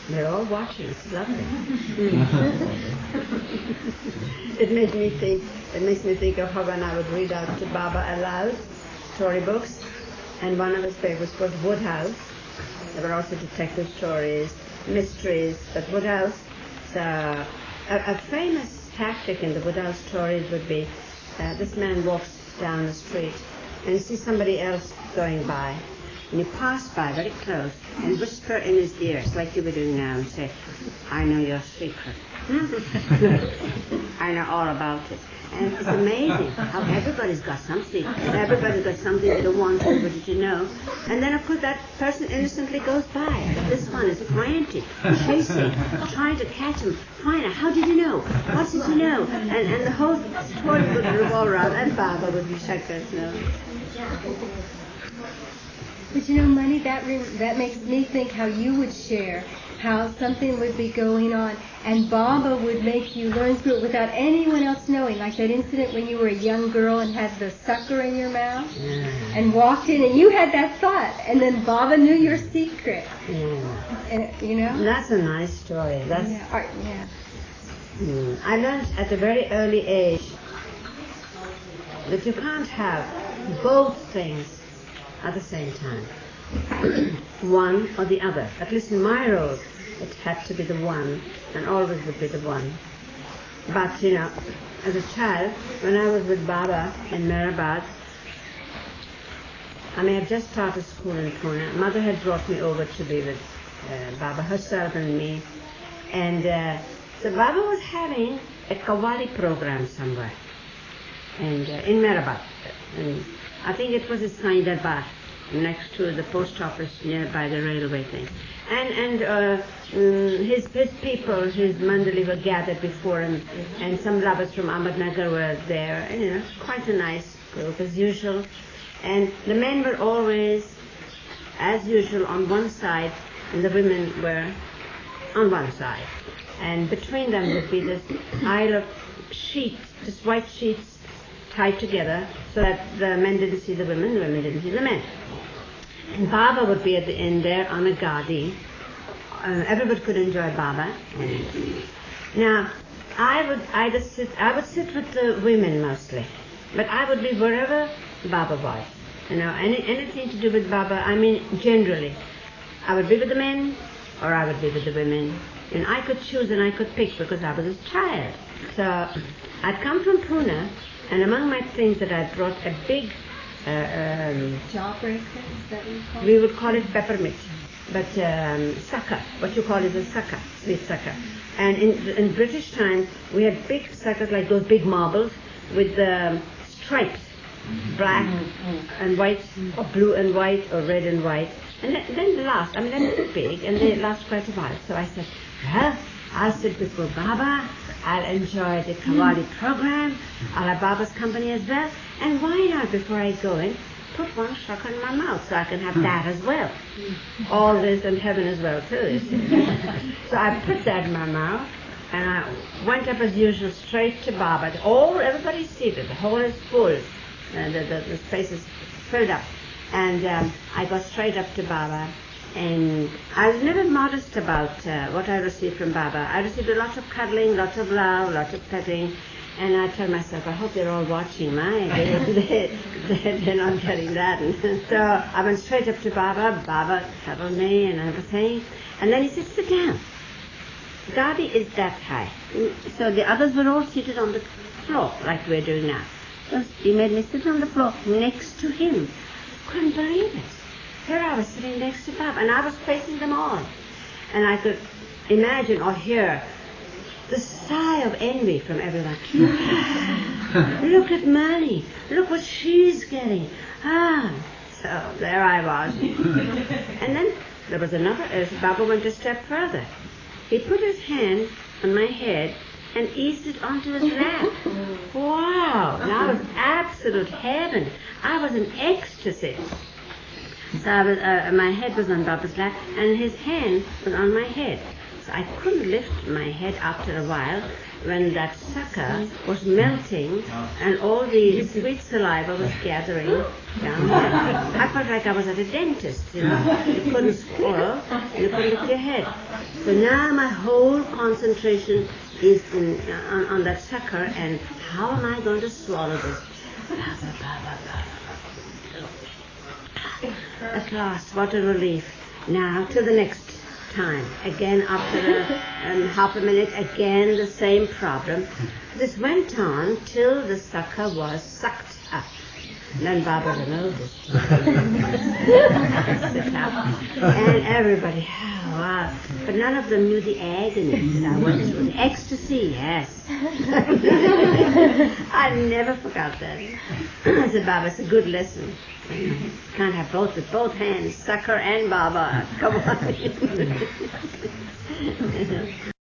They're all watching. It's lovely. It makes me think of how when I would read out to Baba aloud storybooks, and one of his favorites was Woodhouse. There were also detective stories, mysteries, but Woodhouse, a famous tactic in the Woodhouse stories would be this man walks down the street and you see somebody else going by, and you pass by very close and whisper in his ears like you were doing now and say, I know your secret. I know all about it. And it's amazing how everybody's got something. Everybody's got something they don't want everybody to know. And then, of course, that person innocently goes by. But this one is frantic, chasing, trying to catch him, find out, how did you know? What did you know? And the whole story would revolve around, and Baba would be Shankar's no. But you know, Mani, that makes me think how you would share, how something would be going on, and Baba would make you learn through it without anyone else knowing, like that incident when you were a young girl and had the sucker in your mouth, and walked in, and you had that thought, and then Baba knew your secret. And, you know? That's a nice story. That's I learned at a very early age that you can't have both things at the same time. One or the other. At least in my role, it had to be the one, and always would be the one. But, you know, as a child, when I was with Baba in Mehrabad, I may have just started school in Pune. Mother had brought me over to be with Baba herself and me. And so Baba was having a Qawwali program somewhere, and in Mehrabad. And I think it was in Sai Darbar, next to the post office nearby the railway thing. And his people, his mandali were gathered before him, and some lovers from Ahmednagar were there, and, you know, quite a nice group as usual. And the men were always, as usual, on one side, and the women were on one side. And between them would be this aisle of sheets, just white sheets tied together, so that the men didn't see the women didn't see the men. And Baba would be at the end there on a gadi. Everybody could enjoy Baba. Now, I would sit with the women mostly, but I would be wherever Baba was. You know, anything to do with Baba, I mean, generally. I would be with the men, or I would be with the women. And I could choose and I could pick because I was a child. So I'd come from Pune, and among my things that I brought a big jawbreaker, is that what you call it? We would call it peppermint, but sucker, what you call is a sucker, sweet sucker. And in British times, we had big suckers like those big marbles with stripes, black and white, or blue and white, or red and white. And then they last, they're big, and they last quite a while. So I said, well, I'll sit before Baba, I'll enjoy the Qawwali program, I'll have Baba's company as well, and why not, before I go in, put one sucker in my mouth so I can have that as well. All this and heaven as well too, you see. So I put that in my mouth, and I went up as usual straight to Baba. Everybody's seated, the hall is full, the space is filled up. And I got straight up to Baba, and I was never modest about what I received from Baba. I received a lot of cuddling, lots of love, lots of petting, and I told myself, I hope they're all watching they're not getting that. So I went straight up to Baba. Baba cuddled me and everything, and then he said, sit down. Gadi is that high. So the others were all seated on the floor, like we're doing now. So he made me sit on the floor next to him. Couldn't believe it. Here I was sitting next to Baba, and I was facing them all. And I could imagine or hear the sigh of envy from everyone. Look at Mani. Look what she's getting. So there I was. And then there was another, as Baba went a step further. He put his hand on my head and eased it onto his lap. Wow! Now it was absolute heaven. I was in ecstasy. So my head was on Baba's lap, and his hand was on my head. So I couldn't lift my head after a while when that sucker was melting and all the sweet saliva was gathering down there. I felt like I was at a dentist, you know. You couldn't swallow, you couldn't lift your head. So now my whole concentration is on that sucker, and how am I going to swallow this? At last, what a relief. Now to the next time. Again, after half a minute, again the same problem. This went on till the sucker was sucked up. And then Baba removed it. And everybody, oh, wow. But none of them knew the agony that I went through. The ecstasy, yes. I never forgot that. I said, Baba, it's a good lesson. You can't have both with both hands, sucker and Baba. Come on.